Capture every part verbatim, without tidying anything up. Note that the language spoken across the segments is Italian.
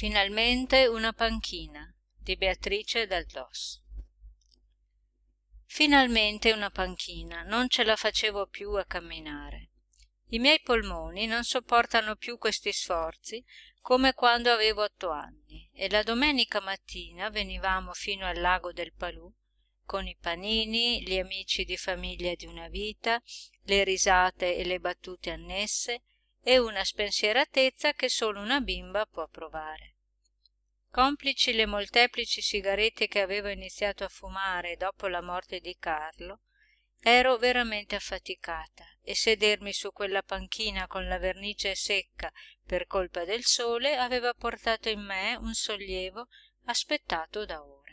Finalmente una panchina di Beatrice Dal Dos. Finalmente una panchina, non ce la facevo più a camminare. I miei polmoni non sopportano più questi sforzi come quando avevo otto anni e la domenica mattina venivamo fino al lago del Palù con i panini, gli amici di famiglia di una vita, le risate e le battute annesse e una spensieratezza che solo una bimba può provare. Complici le molteplici sigarette che avevo iniziato a fumare dopo la morte di Carlo, ero veramente affaticata e sedermi su quella panchina con la vernice secca per colpa del sole aveva portato in me un sollievo aspettato da ore.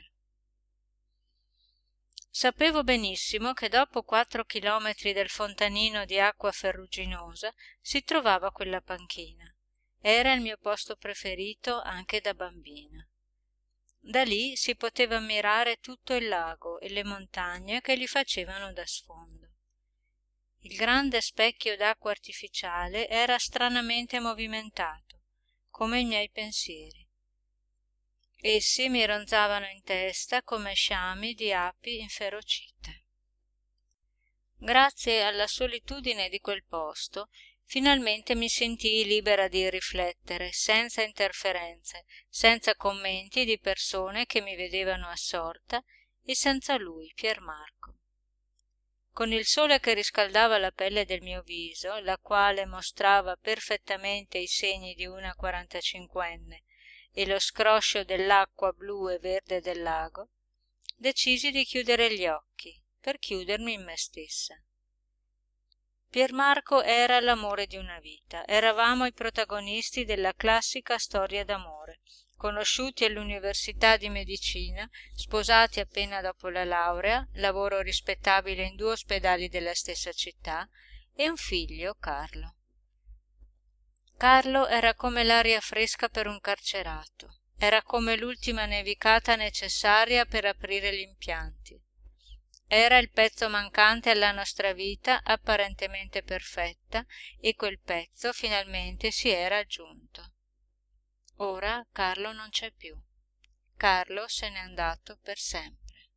Sapevo benissimo che dopo quattro chilometri del fontanino di acqua ferruginosa si trovava quella panchina. Era il mio posto preferito anche da bambina. Da lì si poteva ammirare tutto il lago e le montagne che gli facevano da sfondo. Il grande specchio d'acqua artificiale era stranamente movimentato, come i miei pensieri. Essi mi ronzavano in testa come sciami di api inferocite. Grazie alla solitudine di quel posto, finalmente mi sentii libera di riflettere, senza interferenze, senza commenti di persone che mi vedevano assorta e senza lui, Pier Marco. Con il sole che riscaldava la pelle del mio viso, la quale mostrava perfettamente i segni di una quarantacinquenne, e lo scroscio dell'acqua blu e verde del lago, decisi di chiudere gli occhi per chiudermi in me stessa. Pier Marco era l'amore di una vita, eravamo i protagonisti della classica storia d'amore, conosciuti all'università di medicina, sposati appena dopo la laurea, lavoro rispettabile in due ospedali della stessa città e un figlio, Carlo. Carlo era come l'aria fresca per un carcerato, era come l'ultima nevicata necessaria per aprire gli impianti. Era il pezzo mancante alla nostra vita apparentemente perfetta e quel pezzo finalmente si era aggiunto. Ora Carlo non c'è più. Carlo se n'è andato per sempre.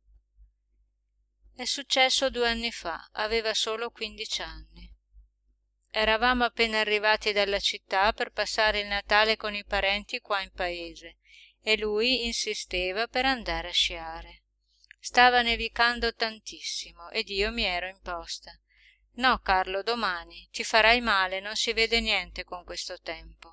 È successo due anni fa, aveva solo quindici anni. Eravamo appena arrivati dalla città per passare il Natale con i parenti qua in paese e lui insisteva per andare a sciare. Stava nevicando tantissimo ed io mi ero imposta. No, Carlo, domani, ti farai male, non si vede niente con questo tempo.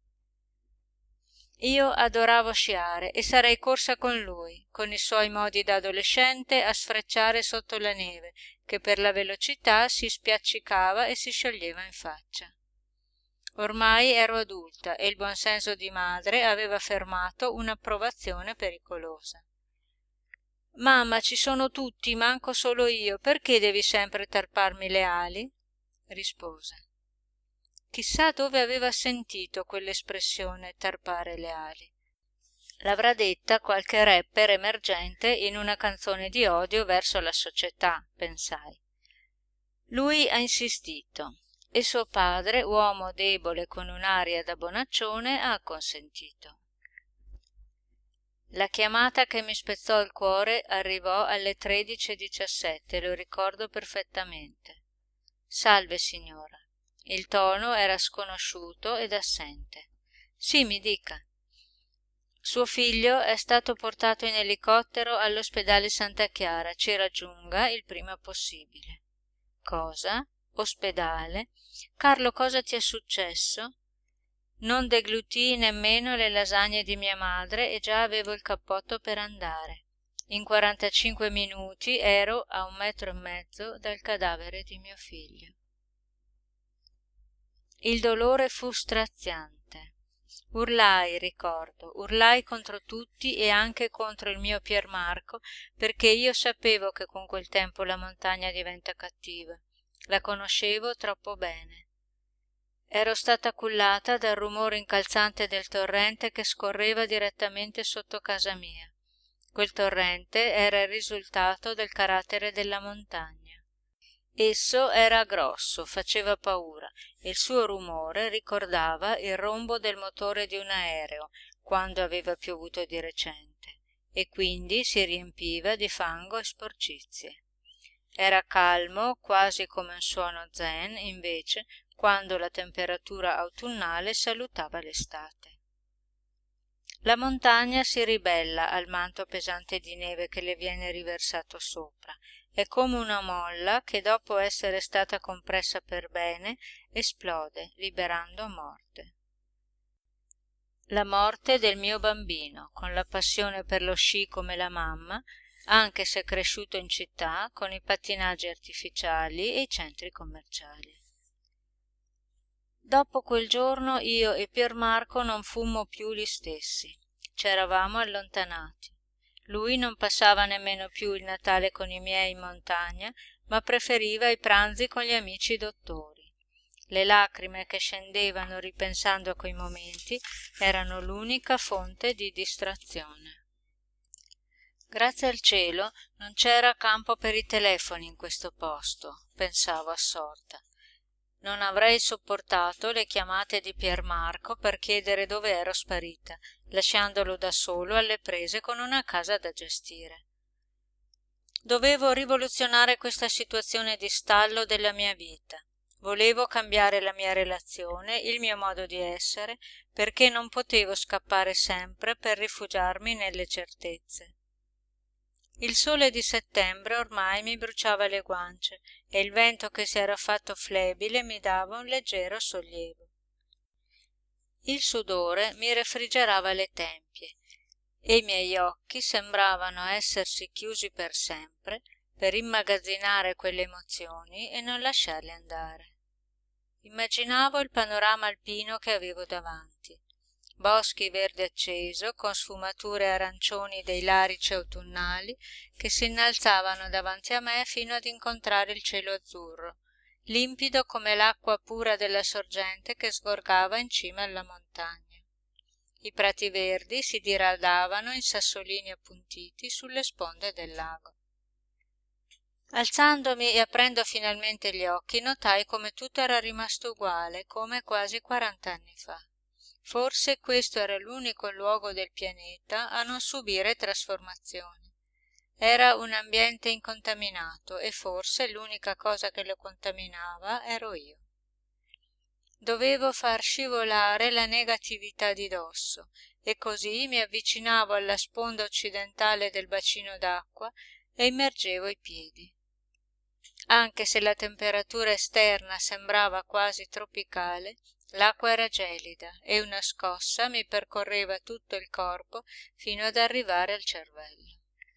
Io adoravo sciare e sarei corsa con lui, con i suoi modi da adolescente, a sfrecciare sotto la neve, che per la velocità si spiaccicava e si scioglieva in faccia. Ormai ero adulta e il buon senso di madre aveva fermato un'approvazione pericolosa. «Mamma, ci sono tutti, manco solo io, perché devi sempre tarparmi le ali?» rispose. Chissà dove aveva sentito quell'espressione tarpare le ali. L'avrà detta qualche rapper emergente in una canzone di odio verso la società, pensai. Lui ha insistito e suo padre, uomo debole con un'aria da bonaccione, ha acconsentito. La chiamata che mi spezzò il cuore arrivò alle tredici e diciassette, lo ricordo perfettamente. «Salve, signora». Il tono era sconosciuto ed assente. «Sì, mi dica». «Suo figlio è stato portato in elicottero all'ospedale Santa Chiara, ci raggiunga il prima possibile». «Cosa? Ospedale? Carlo, cosa ti è successo?» Non deglutii nemmeno le lasagne di mia madre e già avevo il cappotto per andare. In quarantacinque minuti ero a un metro e mezzo dal cadavere di mio figlio. Il dolore fu straziante. Urlai, ricordo, urlai contro tutti e anche contro il mio Pier Marco, perché io sapevo che con quel tempo la montagna diventa cattiva. La conoscevo troppo bene. Ero stata cullata dal rumore incalzante del torrente che scorreva direttamente sotto casa mia. Quel torrente era il risultato del carattere della montagna. Esso era grosso, faceva paura e il suo rumore ricordava il rombo del motore di un aereo quando aveva piovuto di recente, e quindi si riempiva di fango e sporcizie. Era calmo, quasi come un suono zen, invece, quando la temperatura autunnale salutava l'estate. La montagna si ribella al manto pesante di neve che le viene riversato sopra. È come una molla che, dopo essere stata compressa per bene, esplode, liberando morte. La morte del mio bambino, con la passione per lo sci come la mamma, anche se cresciuto in città, con i pattinaggi artificiali e i centri commerciali. Dopo quel giorno io e Piermarco non fummo più gli stessi. C'eravamo allontanati. Lui non passava nemmeno più il Natale con i miei in montagna, ma preferiva i pranzi con gli amici dottori. Le lacrime che scendevano ripensando a quei momenti erano l'unica fonte di distrazione. Grazie al cielo non c'era campo per i telefoni in questo posto, pensavo assorta. Non avrei sopportato le chiamate di Piermarco per chiedere dove ero sparita, lasciandolo da solo alle prese con una casa da gestire. Dovevo rivoluzionare questa situazione di stallo della mia vita. Volevo cambiare la mia relazione, il mio modo di essere, perché non potevo scappare sempre per rifugiarmi nelle certezze. Il sole di settembre ormai mi bruciava le guance e il vento che si era fatto flebile mi dava un leggero sollievo. Il sudore mi refrigerava le tempie e i miei occhi sembravano essersi chiusi per sempre per immagazzinare quelle emozioni e non lasciarle andare. Immaginavo il panorama alpino che avevo davanti. Boschi verde acceso con sfumature arancioni dei larici autunnali che si innalzavano davanti a me fino ad incontrare il cielo azzurro, limpido come l'acqua pura della sorgente che sgorgava in cima alla montagna. I prati verdi si diradavano in sassolini appuntiti sulle sponde del lago. Alzandomi e aprendo finalmente gli occhi, notai come tutto era rimasto uguale, come quasi quarant'anni fa. Forse questo era l'unico luogo del pianeta a non subire trasformazioni. Era un ambiente incontaminato e forse l'unica cosa che lo contaminava ero io. Dovevo far scivolare la negatività di dosso e così mi avvicinavo alla sponda occidentale del bacino d'acqua e immergevo i piedi. Anche se la temperatura esterna sembrava quasi tropicale, l'acqua era gelida e una scossa mi percorreva tutto il corpo fino ad arrivare al cervello.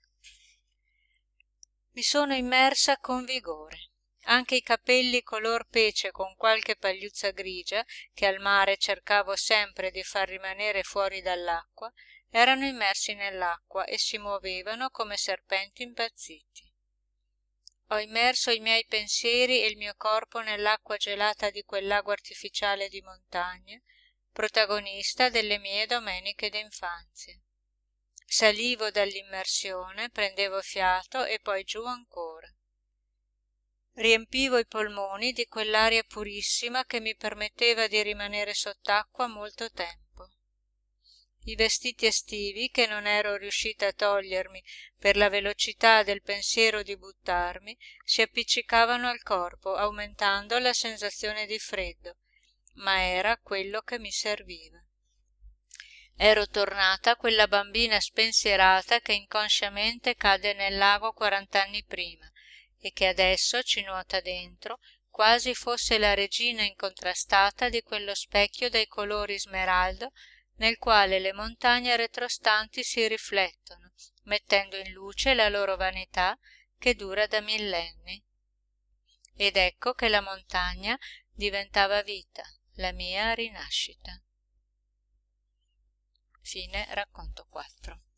Mi sono immersa con vigore. Anche i capelli color pece con qualche pagliuzza grigia, che al mare cercavo sempre di far rimanere fuori dall'acqua, erano immersi nell'acqua e si muovevano come serpenti impazziti. Ho immerso i miei pensieri e il mio corpo nell'acqua gelata di quel lago artificiale di montagna, protagonista delle mie domeniche d'infanzia. Salivo dall'immersione, prendevo fiato e poi giù ancora. Riempivo i polmoni di quell'aria purissima che mi permetteva di rimanere sott'acqua molto tempo. I vestiti estivi, che non ero riuscita a togliermi per la velocità del pensiero di buttarmi, si appiccicavano al corpo, aumentando la sensazione di freddo, ma era quello che mi serviva. Ero tornata quella bambina spensierata che inconsciamente cade nel lago quarant'anni prima e che adesso ci nuota dentro, quasi fosse la regina incontrastata di quello specchio dai colori smeraldo nel quale le montagne retrostanti si riflettono, mettendo in luce la loro vanità che dura da millenni. Ed ecco che la montagna diventava vita, la mia rinascita. Fine racconto quattro.